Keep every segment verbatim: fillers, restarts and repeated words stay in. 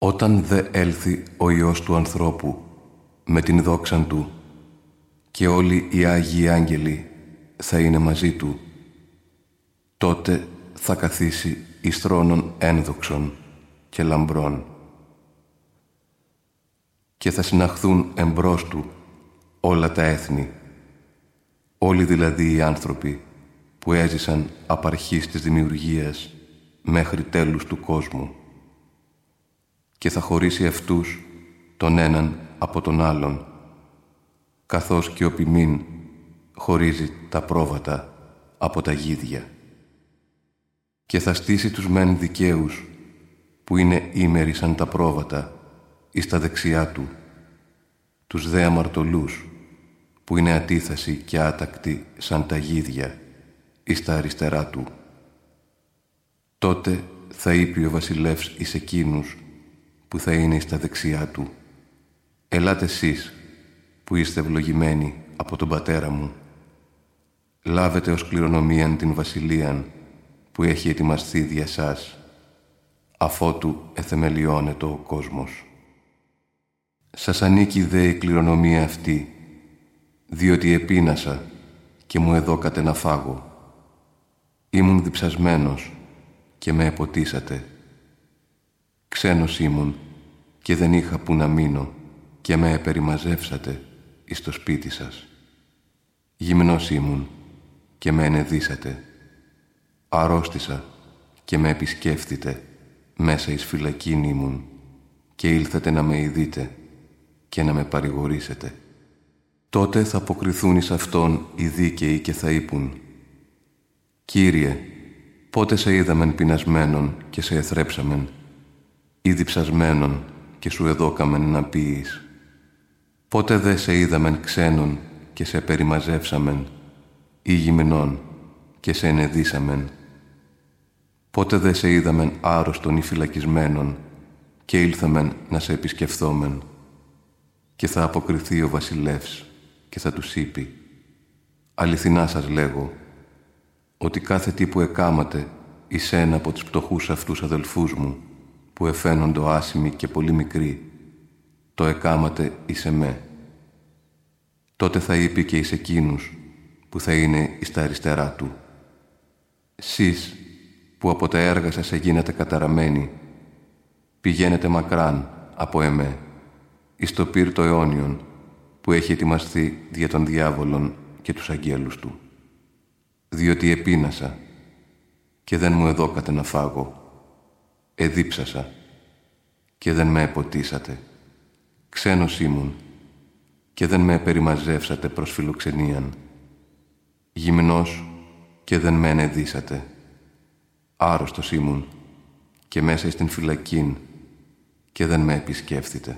Όταν δε έλθει ο Υιός του ανθρώπου με την δόξαν του και όλοι οι Άγιοι Άγγελοι θα είναι μαζί του, τότε θα καθίσει εις θρόνων ένδοξων και λαμπρών και θα συναχθούν εμπρός του όλα τα έθνη, όλοι δηλαδή οι άνθρωποι που έζησαν απ' αρχής της δημιουργίας μέχρι τέλους του κόσμου, και θα χωρίσει αυτούς τον έναν από τον άλλον, καθώς και ο ποιμήν χωρίζει τα πρόβατα από τα γίδια. Και θα στήσει τους μεν δικαίους, που είναι ήμεροι σαν τα πρόβατα, εις τα δεξιά του, τους δε αμαρτωλούς, που είναι ατίθασοι και άτακτοι σαν τα γίδια, εις τα αριστερά του. Τότε θα είπε ο βασιλεύς εις εκείνους που θα είναι εις τα δεξιά του: «Ελάτε εσείς που είστε ευλογημένοι από τον Πατέρα μου, λάβετε ως κληρονομίαν την βασιλείαν που έχει ετοιμαστεί δια σας, αφότου εθεμελιώνεται ο κόσμος. Σας ανήκει δε η κληρονομία αυτή, διότι επείνασα και μου εδώκατε να φάγω. Ήμουν διψασμένος και με εποτίσατε. Ξένος ήμουν και δεν είχα που να μείνω και με επεριμαζεύσατε εις το σπίτι σας. Γυμνός ήμουν και με ενεδίσατε. Αρρώστησα και με επισκέφθητε μέσα εις φυλακήν ήμουν και ήλθατε να με ειδείτε και να με παρηγορήσετε. Τότε θα αποκριθούν εις αυτόν οι δίκαιοι και θα είπουν: «Κύριε, πότε σε είδαμεν πεινασμένον και σε εθρέψαμεν, ή διψασμένον και σου εδώκαμεν να πίεις? Πότε δε σε είδαμεν ξένον και σε περιμαζεύσαμεν, ή γυμνόν και σε ενεδίσαμεν? Πότε δε σε είδαμεν άρρωστον ή φυλακισμένον και ήλθαμεν να σε επισκεφθόμεν?» Και θα αποκριθεί ο βασιλεύς και θα τους είπε: «Αληθινά σας λέγω, ότι κάθε τι που εκάματε εις ένα από τους πτωχούς αυτούς αδελφούς μου, που εφαίνοντο άσημοι και πολύ μικροί, το εκάματε εις εμέ». Τότε θα είπε και εις εκείνους που θα είναι εις τα αριστερά του: «Σεις που από τα έργα σας εγίνατε καταραμένοι, πηγαίνετε μακράν από εμέ, εις το πύρτο αιώνιον που έχει ετοιμαστεί δια των διάβολων και τους αγγέλους του. Διότι επείνασα και δεν μου εδώκατε να φάγω, εδίψασα και δεν με εποτίσατε, ξένος ήμουν και δεν με περιμαζεύσατε προς φιλοξενίαν, γυμνός και δεν με ενεδίσατε, άρρωστος ήμουν και μέσα στην φυλακήν και δεν με επισκέφθητε».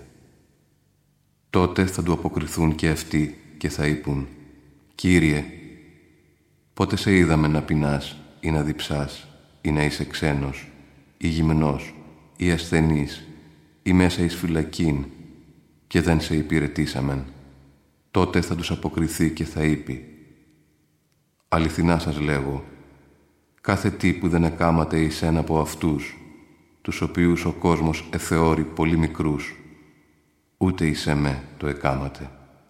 Τότε θα του αποκριθούν και αυτοί και θα είπουν: «Κύριε, πότε σε είδαμε να πεινάς ή να διψάς ή να είσαι ξένος ή γυμνός ή ασθενής ή μέσα εις φυλακήν και δεν σε υπηρετήσαμεν?» Τότε θα τους αποκριθεί και θα είπε: «Αληθινά σας λέγω, κάθε τι που δεν εκάματε εις ένα από αυτούς, τους οποίους ο κόσμος εθεώρει πολύ μικρούς, ούτε εις εμέ το εκάματε».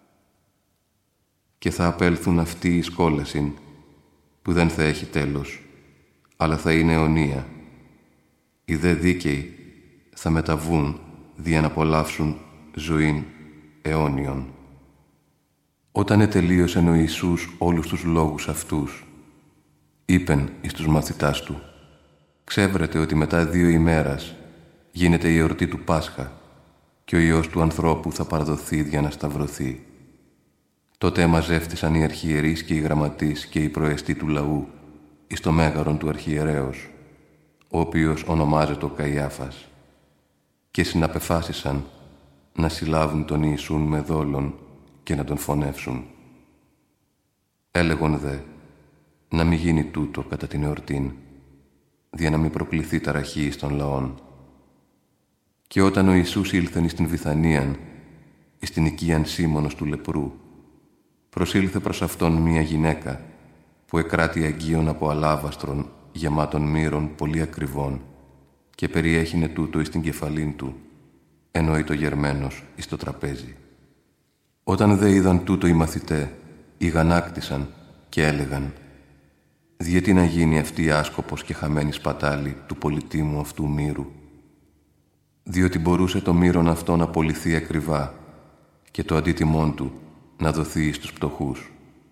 Και θα απέλθουν αυτοί εις κόλασιν, που δεν θα έχει τέλος, αλλά θα είναι αιωνία. Οι δε δίκαιοι θα μεταβούν δια να απολαύσουν ζωήν αιώνιον. Όταν ετελείωσεν ο Ιησούς όλους τους λόγους αυτούς, είπεν εις τους μαθητάς του: «Ξέβρετε ότι μετά δύο ημέρας γίνεται η εορτή του Πάσχα και ο Υιός του ανθρώπου θα παραδοθεί για να σταυρωθεί». Τότε εμαζεύτησαν οι αρχιερείς και οι γραμματείς και οι προεστοί του λαού εις το μέγαρον του αρχιερέως, ο οποίος ονομάζεται ο Καϊάφας, και συναπεφάσισαν να συλλάβουν τον Ιησούν με δόλον και να τον φωνεύσουν. Έλεγον δε να μην γίνει τούτο κατά την εορτήν, δια να μην προκληθεί ταραχή εις των λαών. Και όταν ο Ιησούς ήλθεν εις την Βιθανίαν, εις την οικίαν Σίμωνος του λεπρού, προσήλθε προς αυτόν μία γυναίκα που εκράτη αγγείον από αλάβαστρον γεμάτων μύρων πολύ ακριβών και περιέχεινε τούτο εις την κεφαλήν του εννοεί το γερμένος εις το τραπέζι. Όταν δε είδαν τούτο οι μαθητέ, ηγανάκτησαν και έλεγαν «Διότι να γίνει αυτή άσκοπος και χαμένη σπατάλη του πολυτίμου αυτού μύρου, διότι μπορούσε το μύρον αυτό να πωληθεί ακριβά και το αντίτιμόν του να δοθεί στους πτωχούς».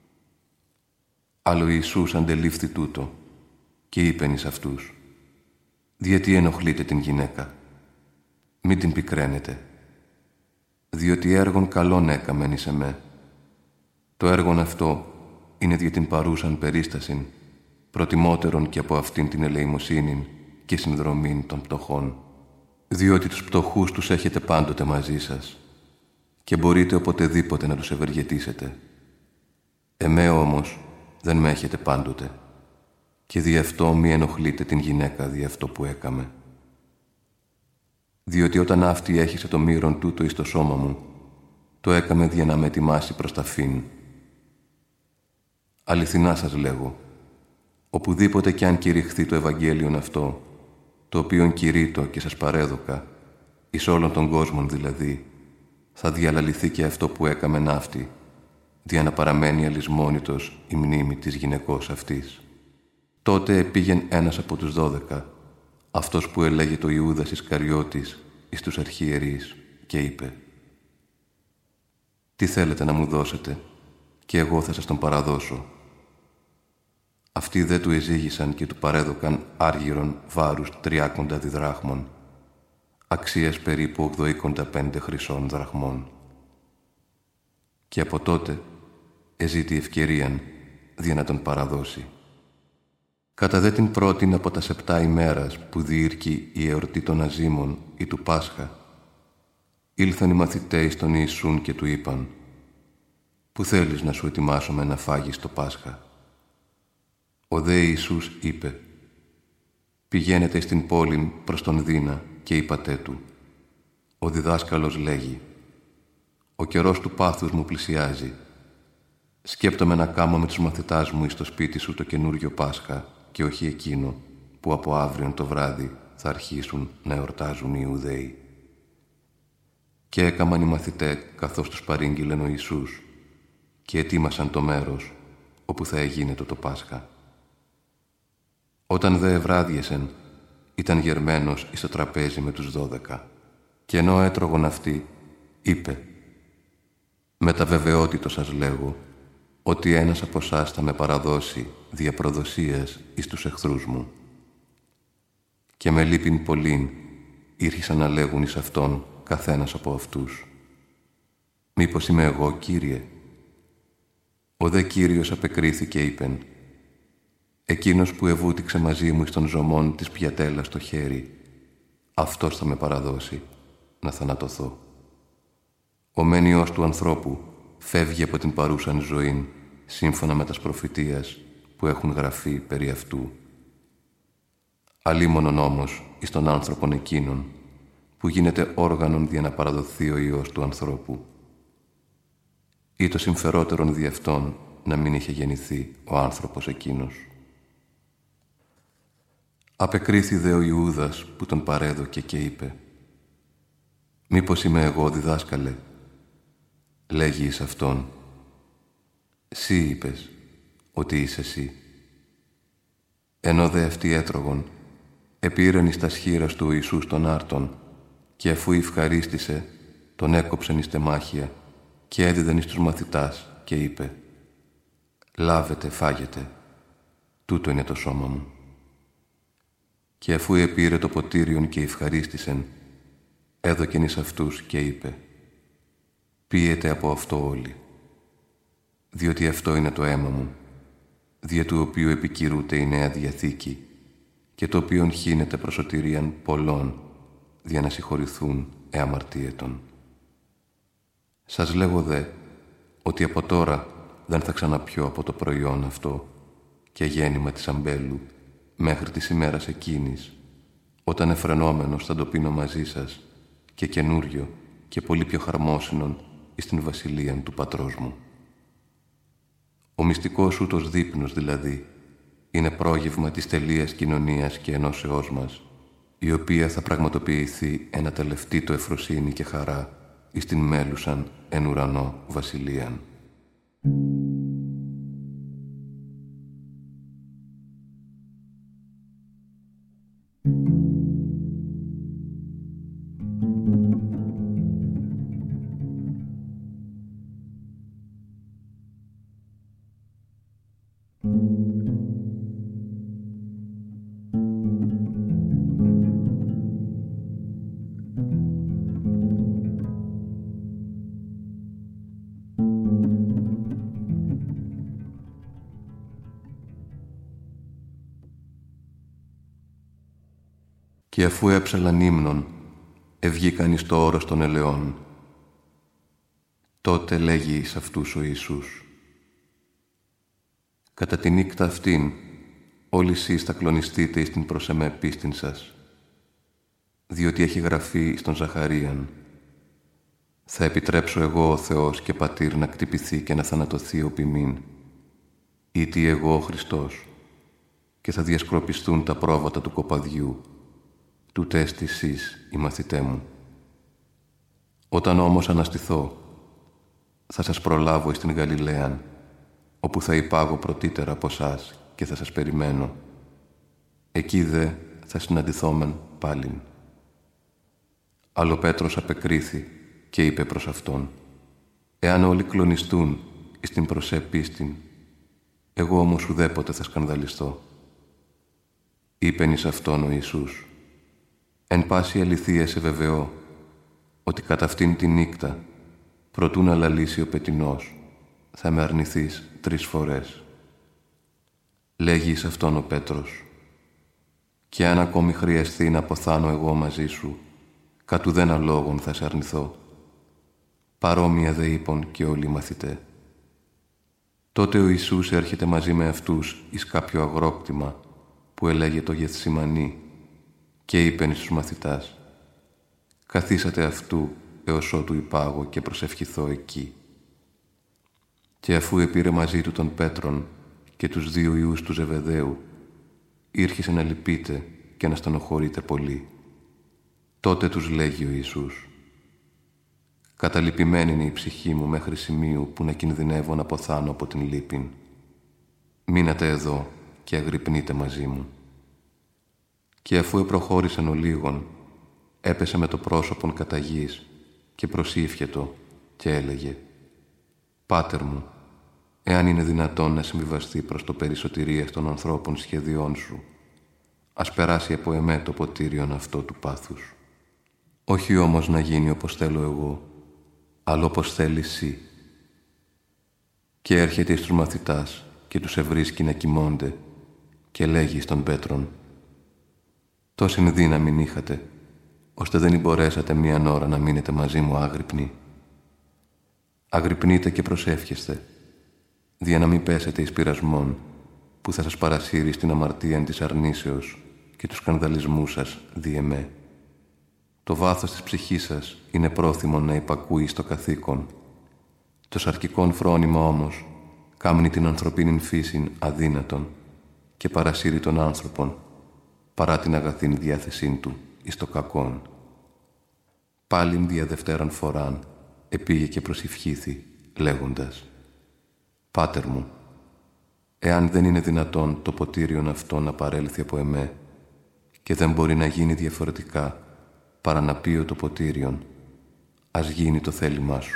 Άλλο Ιησούς αντελήφθη τούτο και είπεν εις αυτούς «Διότι ενοχλείτε την γυναίκα, μην την πικραίνετε, διότι έργον καλόν έκαμεν εις εμέ. Το έργον αυτό είναι δια την παρούσαν περίστασιν, προτιμότερον και από αυτήν την ελεημοσύνην και συνδρομήν των πτωχών, διότι τους πτωχούς τους έχετε πάντοτε μαζί σας και μπορείτε οποτεδήποτε να τους ευεργετήσετε. Εμέ όμως δεν με έχετε πάντοτε και δι' αυτό μη ενοχλείτε την γυναίκα δι' αυτό που έκαμε. Διότι όταν αυτή έχισε το μύρον τούτο εις το σώμα μου, το έκαμε για να με ετοιμάσει προς τα φύν. Αληθινά σας λέγω, οπουδήποτε κι αν κηρυχθεί το Ευαγγέλιον αυτό, το οποίον κηρύττω και σας παρέδωκα, εις όλων των κόσμων δηλαδή, θα διαλαληθεί και αυτό που έκαμε ναύτη, δια να παραμένει αλυσμόνητος η μνήμη της γυναικός αυτής. Τότε επήγεν ένας από τους δώδεκα, αυτός που ελέγε το Ιούδας Ισκαριώτης εις τους αρχιερείς, και είπε «Τι θέλετε να μου δώσετε, και εγώ θα σας τον παραδώσω». Αυτοί δε του εζήγησαν και του παρέδωκαν άργυρον βάρους τριάκοντα διδράχμων, αξίας περίπου ογδοήκοντα πέντε χρυσών δραχμών. Και από τότε εζήτη ευκαιρίαν δια να τον παραδώσει. Κατά δε την πρώτην από τα σεπτά ημέρας που διήρκει η εορτή των Αζήμων ή του Πάσχα, ήλθαν οι μαθηταί στον Ιησούν και του είπαν «Πού θέλεις να σου ετοιμάσουμε να φάγεις το Πάσχα?» Ο δε Ιησούς είπε «Πηγαίνετε στην πόλην προς τον Δίνα και είπατε του, ο διδάσκαλος λέγει «Ο καιρός του πάθους μου πλησιάζει. Σκέπτομαι να κάμω με τους μαθητάς μου εις το σπίτι σου το καινούριο Πάσχα και όχι εκείνο που από αύριον το βράδυ θα αρχίσουν να εορτάζουν οι Ιουδαίοι». Και έκαμαν οι μαθητέ καθώς τους παρήγγειλεν ο Ιησούς και ετοίμασαν το μέρος όπου θα εγίνετο το Πάσχα. Όταν δε ευράδιεσεν, ήταν γερμένος εις το τραπέζι με τους δώδεκα και ενώ έτρωγον αυτοί, είπε «Με τα βεβαιότητο σας λέγω ότι ένας από εσάς θα με παραδώσει δια προδοσίας εις τους εχθρούς μου». Και με λύπην πολλήν ήρχισαν να λέγουν εις αυτόν καθένας από αυτούς «Μήπως είμαι εγώ, Κύριε?» Ο δε Κύριος απεκρίθηκε είπεν «Εκείνος που ευούτηξε μαζί μου εις των ζωμών της πιατέλας στο χέρι, αυτός θα με παραδώσει να θανατωθώ. Ο μένιος του ανθρώπου φεύγει από την παρούσαν ζωήν σύμφωνα με τας προφητείας που έχουν γραφεί περί αυτού. Αλίμονον όμως εις των άνθρωπον εκείνων που γίνεται όργανον για να παραδοθεί ο Υιός του ανθρώπου. Ή το συμφερότερον δι' αυτόν να μην είχε γεννηθεί ο άνθρωπος εκείνος». Απεκρίθη δε ο Ιούδας που τον παρέδωκε και είπε «Μήπως είμαι εγώ, διδάσκαλε?» Λέγει εις αυτόν «Συ είπες ότι είσαι εσύ». Ενώ δε αυτοί έτρωγον, επήρεν εις τα σχήρας του ο Ιησούς των άρτων και αφού ευχαρίστησε, τον έκοψεν εις τεμάχια και έδιδεν εις τους μαθητάς και είπε «Λάβετε, φάγετε, τούτο είναι το σώμα μου». Και αφού επήρε το ποτήριον και ευχαρίστησεν, έδωκεν εις αυτούς και είπε «Πίετε από αυτό όλοι, διότι αυτό είναι το αίμα μου, δια του οποίου επικυρούται η Νέα Διαθήκη και το οποίον χύνεται προς σωτηρίαν πολλών, δια να συγχωρηθούν εαμαρτίετων. Σας λέγω δε, ότι από τώρα δεν θα ξαναπιώ από το προϊόν αυτό και γέννημα της αμπέλου μέχρι της ημέρας εκείνης, όταν εφρενόμενος θα το πίνω μαζί σας και καινούριο και πολύ πιο χαρμόσυνον εις την βασιλείαν του πατρός μου. Ο μυστικός ούτως δείπνος δηλαδή είναι πρόγευμα της τελείας κοινωνίας και ενώσεώς μας, η οποία θα πραγματοποιηθεί ένα τελευταίο εφροσύνη και χαρά εις την μέλουσαν εν ουρανό βασιλείαν. Και αφού έψαλαν ύμνον, ευγήκαν εις το όρος των ελαιών. Τότε λέγει εις αυτούς ο Ιησούς: «Κατά τη νύκτα αυτήν, όλοι εσείς θα κλονιστείτε εις την προς εμέ πίστην σας, διότι έχει γραφεί στον Ζαχαρίαν: θα επιτρέψω εγώ ο Θεός και Πατήρ να κτυπηθεί και να θανατωθεί ο ποιμήν, ήτι εγώ ο Χριστός, και θα διασκορπιστούν τα πρόβατα του κοπαδιού, τούτε έστι σεις οι μαθητέ μου. Όταν όμως αναστηθώ, θα σας προλάβω εις την Γαλιλαίαν, όπου θα υπάγω πρωτύτερα από σας και θα σας περιμένω. Εκεί δε θα συναντηθόμεν πάλιν». Αλλά ο Πέτρος απεκρίθη και είπε προς αυτόν: «Εάν όλοι κλονιστούν εις την προσέ πίστην, εγώ όμως ουδέποτε θα σκανδαλιστώ». Είπεν εις αυτόν ο Ιησούς: «Εν πάση αληθεία σε βεβαιώ, ότι κατά αυτήν τη νύκτα, προτού να λαλήσει ο πετεινός, θα με αρνηθείς τρεις φορές». Λέγει εις αυτόν ο Πέτρος: «Και αν ακόμη χρειαστεί να αποθάνω εγώ μαζί σου, κατ' ουδένα λόγον θα σε αρνηθώ». Παρόμοια δε είπων και όλοι οι μαθητέ. Τότε ο Ιησούς έρχεται μαζί με αυτούς εις κάποιο αγρόκτημα που ελέγεται Γεθσιμανή και είπεν στους μαθητάς: «Καθίσατε αυτού έως ότου υπάγω και προσευχηθώ εκεί». Και αφού επήρε μαζί του τον Πέτρον και τους δύο ιούς του Ζεβεδαίου, ήρχισε να λυπείται και να στενοχωρείται πολύ. Τότε τους λέγει ο Ιησούς: «Καταλυπημένη είναι η ψυχή μου μέχρι σημείου που να κινδυνεύω να αποθάνω από την λύπην. Μείνατε εδώ και αγρυπνείτε μαζί μου». Και αφού επροχώρησαν ο λίγον, έπεσε με το πρόσωπον κατά γης και προσήφιετο και έλεγε: «Πάτερ μου, εάν είναι δυνατόν να συμβιβαστεί προς το περισσοτηρίας των ανθρώπων σχεδιών σου, ας περάσει από εμέ το ποτήριον αυτό του πάθους. Όχι όμως να γίνει όπως θέλω εγώ, αλλά όπως θέλεις εσύ». Και έρχεται εις τους μαθητάς και τους ευρίσκει να κοιμώνται και λέγει στον Πέτρον: «Τόση δύναμη είχατε, ώστε δεν μπορέσατε μίαν ώρα να μείνετε μαζί μου άγρυπνοι. Αγρυπνείτε και προσεύχεστε, δια να μην πέσετε εις πειρασμόν, που θα σας παρασύρει στην αμαρτία της αρνήσεως και του σκανδαλισμού σας δι' εμέ. Το βάθος της ψυχής σας είναι πρόθυμο να υπακούει στο καθήκον. Το σαρκικόν φρόνημα όμως κάμνει την ανθρωπίνην φύσιν αδύνατον και παρασύρει τον άνθρωπον παρά την αγαθήν διάθεσήν του εις το κακόν». Πάλιν δια δευτέραν φοράν επήγε και προσευχήθη, λέγοντας: «Πάτερ μου, εάν δεν είναι δυνατόν το ποτήριον αυτό να παρέλθει από εμέ και δεν μπορεί να γίνει διαφορετικά παρά να πείω το ποτήριον, ας γίνει το θέλημά σου».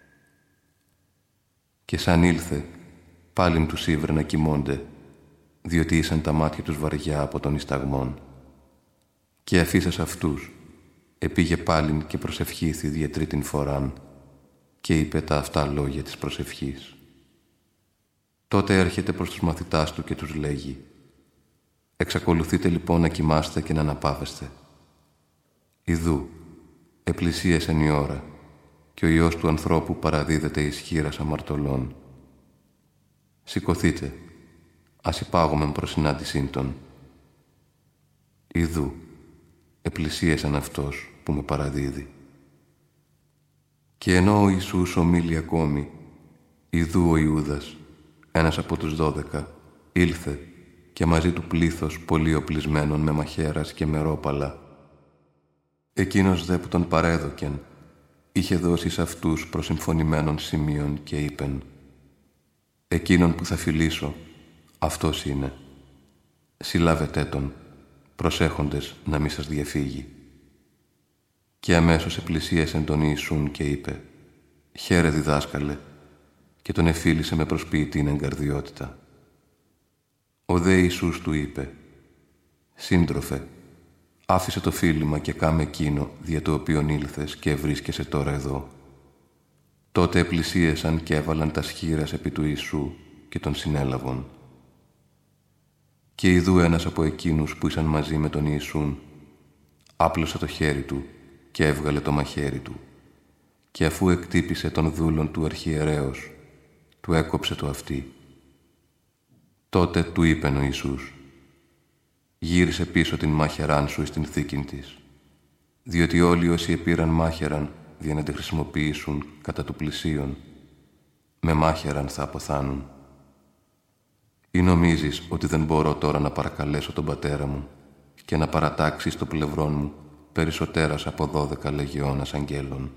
Και σαν ήλθε, πάλιν τους ήβρε να κοιμώνται, διότι ήσαν τα μάτια τους βαριά από τον ισταγμόν. Και αφήσας αυτούς, επήγε πάλιν και προσευχήθη διε τρίτην φοράν και είπε τα αυτά λόγια της προσευχής. Τότε έρχεται προς τους μαθητάς του και τους λέγει: «Εξακολουθείτε λοιπόν να κοιμάστε και να αναπαύεστε. Ιδού, επλησίασεν η ώρα και ο Υιός του ανθρώπου παραδίδεται εις χεῖρας αμαρτωλών. Σηκωθείτε, ας υπάγομεν προς συνάντησήν τον. Ιδού, επλησίασεν αυτός που με παραδίδει». Και ενώ ο Ιησούς ομίλει ακόμη, ιδού ο Ιούδας, ένας από τους δώδεκα, ήλθε και μαζί του πλήθος πολύ οπλισμένων με μαχαίρας και με ρόπαλα Εκείνος δε που τον παρέδοκεν, είχε δώσει σε αυτούς προσυμφωνημένων σημείων και είπεν «Εκείνον που θα φιλήσω, αυτός είναι. Συλλάβετε τον, προσέχοντες να μη σας διαφύγει». Και αμέσως επλησίασε τον Ιησούν και είπε «Χαίρε διδάσκαλε», και τον εφίλησε με προσποιητήν εγκαρδιότητα. Ο δε Ιησούς του είπε «Σύντροφε, άφησε το φίλημα και κάμε εκείνο δια το οποίον ήλθες και βρίσκεσαι τώρα εδώ». Τότε επλησίασαν και έβαλαν τα σχήρας επί του Ιησού και τον συνέλαβον. Και ιδού ένας από εκείνους που ήσαν μαζί με τον Ιησούν άπλωσε το χέρι του και έβγαλε το μαχαίρι του και αφού εκτύπησε τον δούλον του αρχιερέως, του έκοψε το αυτί. Τότε του είπεν ο Ιησούς «Γύρισε πίσω την μάχαιράν σου εις την θήκην της, διότι όλοι όσοι επήραν μάχαιραν για να τη χρησιμοποιήσουν κατά του πλησίον, με μάχαιραν θα αποθάνουν. Ή νομίζεις ότι δεν μπορώ τώρα να παρακαλέσω τον πατέρα μου και να παρατάξει στο πλευρόν μου περισσότερας από δώδεκα λεγεώνας αγγέλων.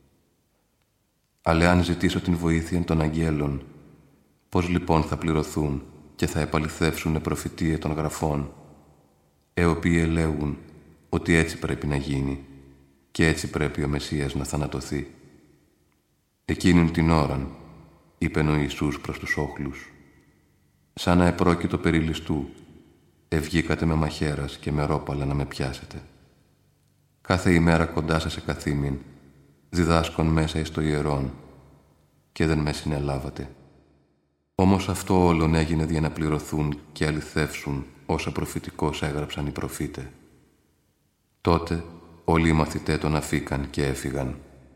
Αλλά αν ζητήσω την βοήθεια των αγγέλων, πώς λοιπόν θα πληρωθούν και θα επαληθεύσουν προφητεία των γραφών, οι οποίοι λέγουν ότι έτσι πρέπει να γίνει και έτσι πρέπει ο Μεσσίας να θανατωθεί. Εκείνην την ώραν, είπεν ο Ιησούς προς τους όχλους, σαν να επρόκειτο περί ληστού, ευγήκατε με μαχαίρας και με ρόπαλα να με πιάσετε. Κάθε ημέρα κοντά σας σε καθήμην, διδάσκων μέσα εις το ιερόν, και δεν με συνελάβατε. Όμως αυτό όλον έγινε για να πληρωθούν και αληθεύσουν όσα προφητικώς έγραψαν οι προφήτε. Τότε όλοι οι μαθητέ τον αφήκαν και έφυγαν.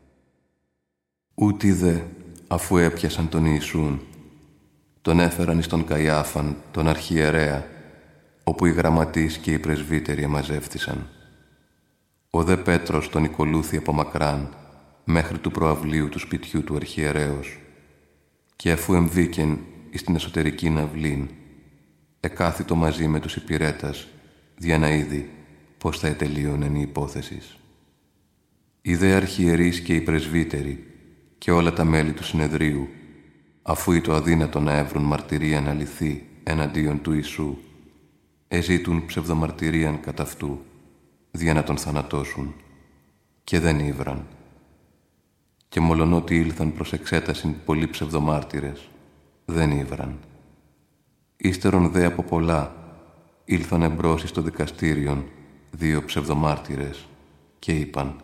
Ούτι δε, αφού έπιασαν τον Ιησούν, τον έφεραν εις τον Καϊάφαν, τον αρχιερέα, όπου οι γραμματείς και οι πρεσβύτεροι εμαζεύτησαν. Ο δε Πέτρος τον οικολούθη από μακράν, μέχρι του προαυλίου του σπιτιού του αρχιερέως, και αφού εμβήκεν εις την εσωτερική αυλήν, εκάθιτο μαζί με τους υπηρέτας, δια να είδει πώς θα ετελείωνεν η υπόθεσης. Οι δε αρχιερείς και οι πρεσβύτεροι και όλα τα μέλη του συνεδρίου, αφού ή το αδύνατο να έβρουν μαρτυρίαν αληθή εναντίον του Ιησού, εζήτουν ψευδομαρτυρίαν κατά αυτού, δια να τον θανατώσουν, και δεν ήβραν. Και μολονότι ήλθαν προς εξέτασιν πολλοί ψευδομάρτυρες, δεν ήβραν. Ύστερον δε από πολλά, ήλθαν εμπρός εις το δικαστήριον δύο ψευδομάρτυρες και είπαν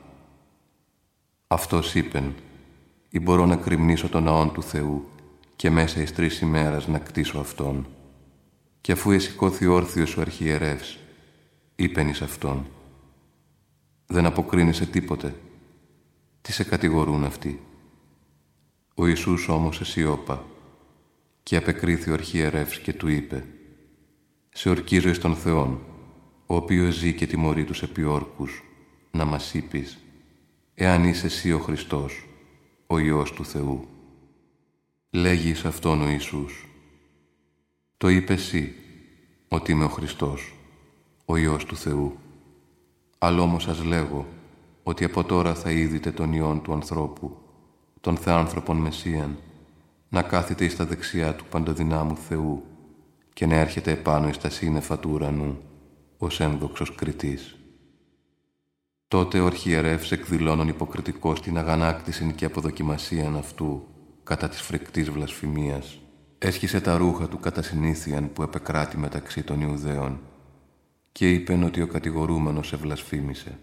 «Αυτός είπεν, ή μπορώ να κρυμνήσω τον ναόν του Θεού και μέσα εις τρεις ημέρας να κτίσω αυτόν. Και αφού εσηκώθη όρθιος ο αρχιερεύς, είπεν εις αυτόν, δεν αποκρίνεσαι τίποτε. Τι σε κατηγορούν αυτοί?» Ο Ιησούς όμως εσιώπα και απεκρίθη ο αρχιερεύς και του είπε «Σε ορκίζω εις τον Θεόν, ο οποίος ζει και τιμωρεί τους επιόρκους, να μας είπεις, εάν είσαι εσύ ο Χριστός, ο Υιός του Θεού». Λέγει εις αυτόν ο Ιησούς «Το είπε εσύ, ότι είμαι ο Χριστός, ο Υιός του Θεού. Αλλά όμως σας λέγω, ότι από τώρα θα είδητε τον Υιόν του ανθρώπου, τον Θεάνθρωπον Μεσσίαν, να κάθεται εις τα δεξιά του παντοδυνάμου Θεού και να έρχεται επάνω εις τα σύννεφα του ουρανού, ως ένδοξος κριτής». Τότε ο αρχιερεύς εκδηλώνων υποκριτικός την αγανάκτησιν και αποδοκιμασίαν αυτού κατά της φρικτής βλασφημίας, έσχισε τα ρούχα του κατά συνήθειαν που επεκράτη μεταξύ των Ιουδαίων και είπεν ότι ο κατηγορούμενος ευλασφήμισε.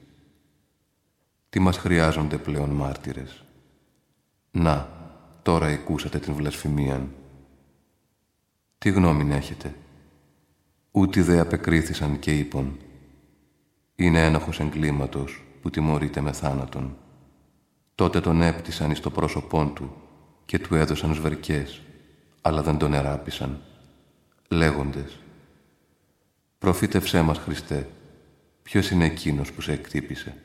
Τι μας χρειάζονται πλέον μάρτυρες? Να, τώρα εκούσατε την βλασφημίαν. Τι γνώμην έχετε? Ούτι δε απεκρίθησαν και είπον, είναι ένοχος εγκλήματος που τιμωρείται με θάνατον. Τότε τον έπτυσαν εις το πρόσωπόν του και του έδωσαν σβερκές, αλλά δεν τον εράπησαν, λέγοντες, «Προφήτευσέ μας, Χριστέ, ποιος είναι εκείνος που σε εκτύπησε?»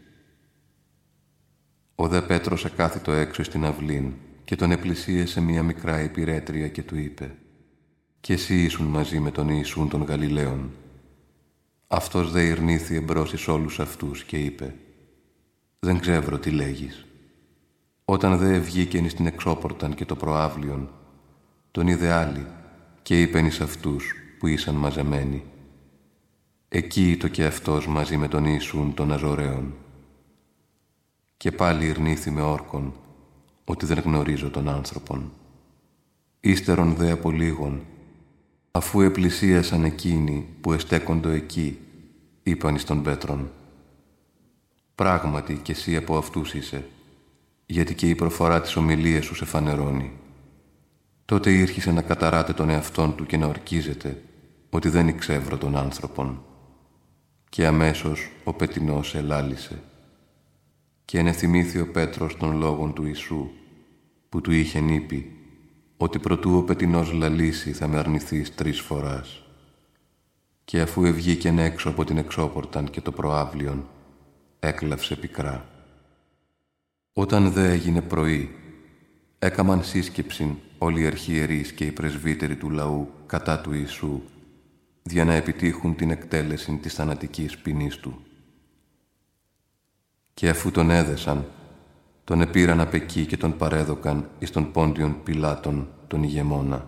Ο δε Πέτρος εκάθιτο έξω στην αυλήν και τον επλησίασε μια μικρά υπηρέτρια και του είπε, «Κι εσύ ήσουν μαζί με τον Ιησούν των Γαλιλαίων». Αυτός δε ειρνήθη εμπρός εις όλους αυτούς και είπε, Δεν ξέρω τι λέγεις. Όταν δε βγήκεν στην εξώπορταν και το προάβλιον, τον είδε άλλη και είπεν εις αυτούς που ήσαν μαζεμένοι. Εκεί ήτο και αυτός μαζί με τον Ιησούν των Αζωραίων. Και πάλι ειρνήθη με όρκον, ότι δεν γνωρίζω τον άνθρωπον. Ύστερον δε από λίγον, αφού επλησίασαν εκείνοι που εστέκοντο εκεί, είπαν εις τον Πέτρον. Πράγματι κι εσύ από αυτούς είσαι, γιατί και η προφορά της ομιλίας σου σε φανερώνει. Τότε ήρχισε να καταράτε τον εαυτόν του και να ορκίζεται ότι δεν εξεύρω τον άνθρωπον. Και αμέσως ο πετεινός ελάλησε. Και ενεθυμήθη ο Πέτρος των λόγων του Ιησού, που του είχεν είπε ότι προτού ο πετεινός λαλήσει θα με αρνηθείς τρεις φοράς. Και αφού ευγήκεν έξω από την εξώπορταν και το προάβλιον, έκλαυσε πικρά. Όταν δε έγινε πρωί, έκαμαν σύσκεψην όλοι οι αρχιερείς και οι πρεσβύτεροι του λαού κατά του Ιησού, για να επιτύχουν την εκτέλεση της θανατικής ποινής του. Και αφού τον έδεσαν, τον επήραν απ' εκεί και τον παρέδωκαν εις τον Πόντιον Πιλάτων, τον ηγεμόνα.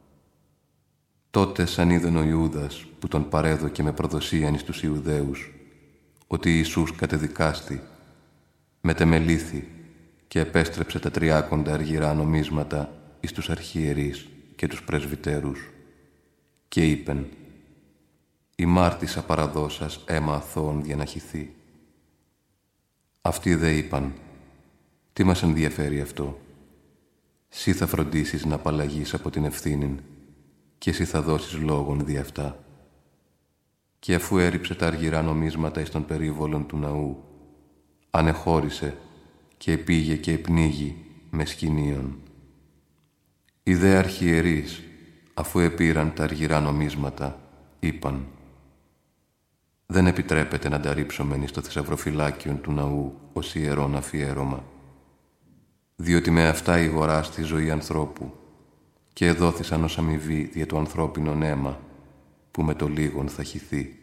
Τότε σαν είδεν ο Ιούδας που τον παρέδωκε με προδοσίαν εις τους Ιουδαίους, ότι Ιησούς κατεδικάστη, μετεμελήθη και επέστρεψε τα τριάκοντα αργυρά νομίσματα εις τους αρχιερείς και τους πρεσβυτέρους και είπεν «Η μάρτυσα παραδώσας αίμα αθώων διαναχυθεί». Αυτοί δε είπαν «Τι μας ενδιαφέρει αυτό, σύ θα φροντίσεις να απαλλαγείς από την ευθύνην και εσύ θα δώσεις λόγον δι' αυτά». Και αφού έριψε τα αργυρά νομίσματα εις των περίβολων του ναού, ανεχώρησε και επήγε και επνίγει με σκηνίων. Οι δε αρχιερείς, αφού επήραν τα αργυρά νομίσματα, είπαν «Δεν επιτρέπεται να τα ρίψομεν εις το θησαυροφυλάκιον του ναού ως ιερόν αφιέρωμα, διότι με αυτά ηγοράστη ζωή ανθρώπου και εδόθησαν ως αμοιβή δια το ανθρώπινον αίμα, που με το λίγον θα χυθεί.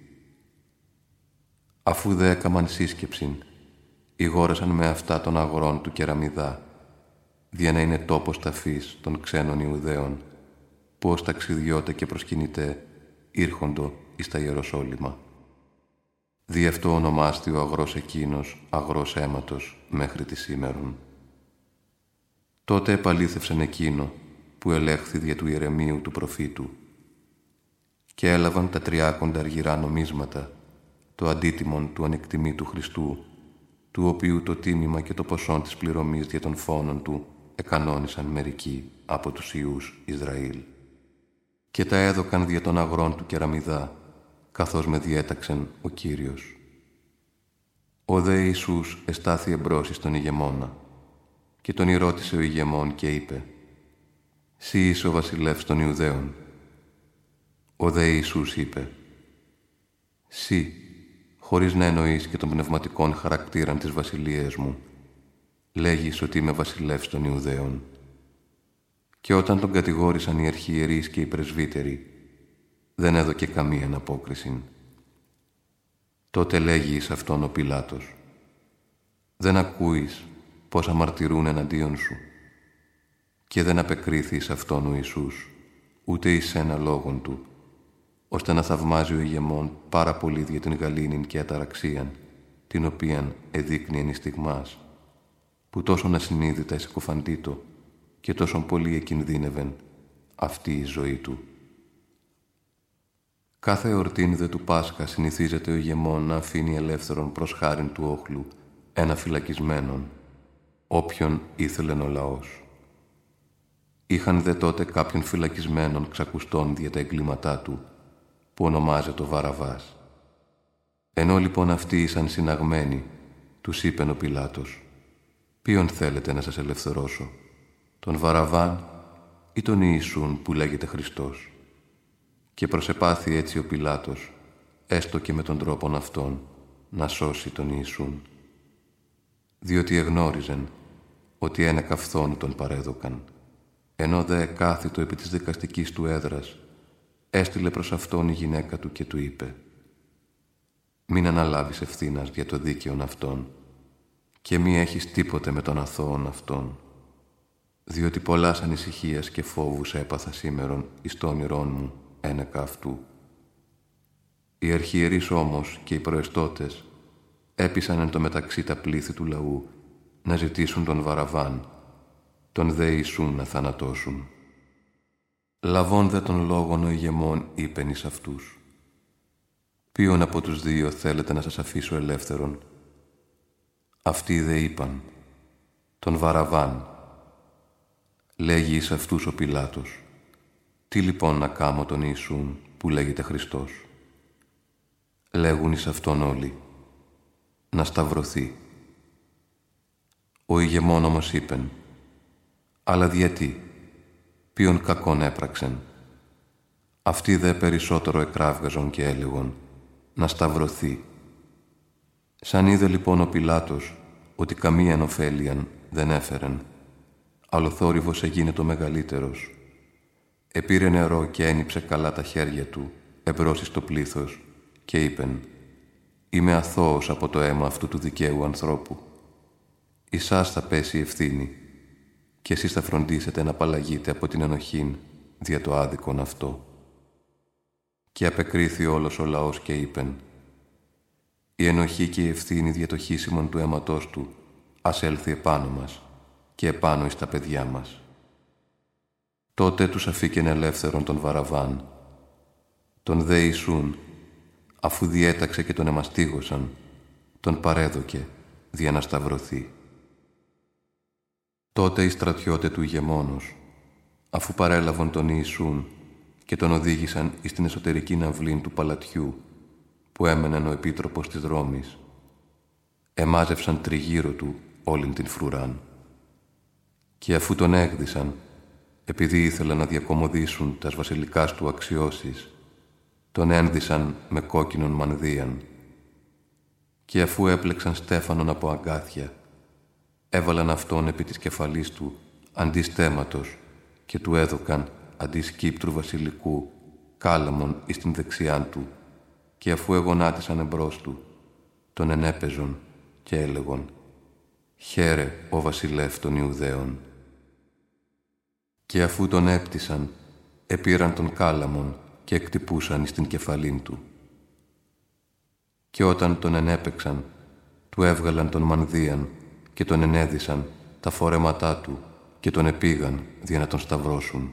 Αφού δε έκαμαν σύσκεψην, ηγόρασαν με αυτά των αγρών του Κεραμιδά, δια να είναι τόπος ταφής των ξένων Ιουδαίων, που ως ταξιδιώτε και προσκυνητέ ήρχοντο εις τα Ιεροσόλυμα. Δι' αυτό ονομάστη ο αγρός εκείνος αγρός αίματος μέχρι τη σήμερον. Τότε επαλήθευσαν εκείνο που ελέγχθη δια του Ιερεμίου του προφήτου και έλαβαν τα τριάκοντα αργυρά νομίσματα, το αντίτιμον του ανεκτιμήτου Χριστού, του οποίου το τίμημα και το ποσόν της πληρωμής δια των φόνων του εκανόνισαν μερικοί από τους Ιούς Ισραήλ. Και τα έδωκαν δια των αγρών του Κεραμιδά, καθώς με διέταξεν ο Κύριος. Ο δε Ιησούς εστάθη εμπρός εις τον ηγεμόνα και τον ηρώτησε ο ηγεμόν και είπε «Συ είσαι ο βασιλεύς των Ιουδαίων». Ο δε Ιησούς είπε «Συ, χωρίς να εννοείς και των πνευματικών χαρακτήραν της βασιλείας μου, λέγεις ότι είμαι βασιλεύς των Ιουδαίων». Και όταν τον κατηγόρησαν οι αρχιερείς και οι πρεσβύτεροι, δεν έδωκε καμία απόκριση. Τότε λέγει εις αυτόν ο Πιλάτος «Δεν ακούεις πώς αμαρτυρούν εναντίον σου» και δεν απεκρίθη εις αυτόν ο Ιησούς, ούτε εις ένα λόγον του, ώστε να θαυμάζει ο ηγεμόν πάρα πολύ δια την γαλήνην και αταραξίαν, την οποίαν εδείκνυεν εις στιγμάς, που τόσον ασυνείδητα εισεκοφαντήτω και τόσον πολύ εκινδύνευεν αυτή η ζωή του. Κάθε εορτήν δε του Πάσχα συνηθίζεται ο ηγεμόν να αφήνει ελεύθερον προς χάριν του όχλου ένα φυλακισμένον, όποιον ήθελεν ο λαός. Είχαν δε τότε κάποιον φυλακισμένον ξακουστών δια τα εγκλήματά του, που ονομάζεται Βαραβάς. Ενώ λοιπόν αυτοί ήσαν συναγμένοι, τους είπεν ο Πιλάτος «Ποιον θέλετε να σας ελευθερώσω, τον Βαραβάν ή τον Ιησούν που λέγεται Χριστός?» Και προσεπάθη έτσι ο Πιλάτος, έστω και με τον τρόπον αυτόν, να σώσει τον Ιησούν. Διότι εγνώριζεν ότι ένα καυθόν τον παρέδωκαν, ενώ δε εκάθητο επί της δικαστικής του έδρας, έστειλε προς αυτόν η γυναίκα του και του είπε «Μην αναλάβεις ευθύνας για το δίκαιον αυτόν και μη έχεις τίποτε με τον αθώον αυτόν, διότι πολλάς ανησυχίας και φόβους έπαθα σήμερον εις το όνειρόν μου ένεκα αυτού. Οι αρχιερείς όμως και οι προεστώτες έπεισαν εν τω μεταξύ τα πλήθη του λαού να ζητήσουν τον Βαραβάν, τον δε Ιησούν να θανατώσουν. Λαβών δε των λόγων ο ηγεμόν είπεν εις αυτούς: «Ποιον από τους δύο θέλετε να σας αφήσω ελεύθερον?» Αυτοί δε είπαν: «Τον Βαραβάν». Λέγει εις αυτούς ο Πιλάτος: «Τι λοιπόν να κάμω τον Ιησούν που λέγεται Χριστός?» Λέγουν εις αυτόν όλοι: «Να σταυρωθεί». Ο ηγεμόν όμως είπεν: «Αλλά γιατί, ποιον κακόν έπραξεν?» Αυτοί δε περισσότερο εκράβγαζον και έλεγον: «Να σταυρωθεί». Σαν είδε λοιπόν ο Πιλάτος ότι καμίαν ωφέλιαν δεν έφερεν, αλλά ο θόρυβος έγινε το μεγαλύτερος, επήρε νερό και ένυψε καλά τα χέρια του εμπρός εις το πλήθος και είπεν: «Είμαι αθώος από το αίμα αυτού του δικαίου ανθρώπου. Ισάς θα πέσει η ευθύνη και εσείς θα φροντίσετε να απαλλαγείτε από την ενοχήν δια το άδικον αυτό». Και απεκρίθη όλος ο λαός και είπεν: «Η ενοχή και η ευθύνη δια το χύσιμον του αίματός του ας έλθει επάνω μας και επάνω εις τα παιδιά μας». Τότε τους αφήκεν ελεύθερον τον Βαραβάν. Τον δε Ιησούν, αφού διέταξε και τον εμαστίγωσαν, τον παρέδοκε δια να σταυρωθεί. Τότε οι στρατιώτε του ηγεμόνος, αφού παρέλαβαν τον Ιησούν και τον οδήγησαν εις την εσωτερική ναυλήν του παλατιού που έμεναν ο επίτροπος της Ρώμης, εμάζευσαν τριγύρω του όλην την φρουράν. Και αφού τον έγδισαν, επειδή ήθελαν να διακομωδήσουν τας βασιλικάς του αξιώσεις, τον ένδυσαν με κόκκινον μανδύαν. Και αφού έπλεξαν στέφανον από αγκάθια, έβαλαν αυτόν επί της κεφαλής του αντί στέματος και του έδωκαν αντί σκύπτρου βασιλικού κάλαμον εις την δεξιάν του, και αφού εγονάτισαν εμπρός του, τον ενέπαιζον και έλεγον: «Χαίρε ο βασιλεύ των Ιουδαίων». Και αφού τον έπτυσαν, επήραν τον κάλαμον και εκτυπούσαν εις την κεφαλήν του. Και όταν τον ενέπαιξαν, του έβγαλαν τον μανδύαν και τον ενέδυσαν τα φορέματά του και τον επήγαν για να τον σταυρώσουν.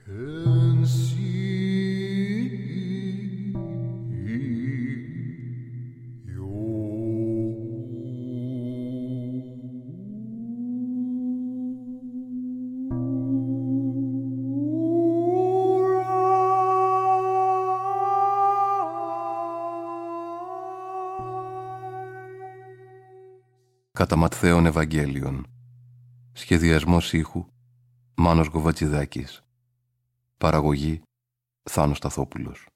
Κατά Ματθαίον Ευαγγέλιον. Σχεδιασμός ήχου Μάνος Γκοβατζηδάκης. Παραγωγή Θάνος Σταθόπουλος.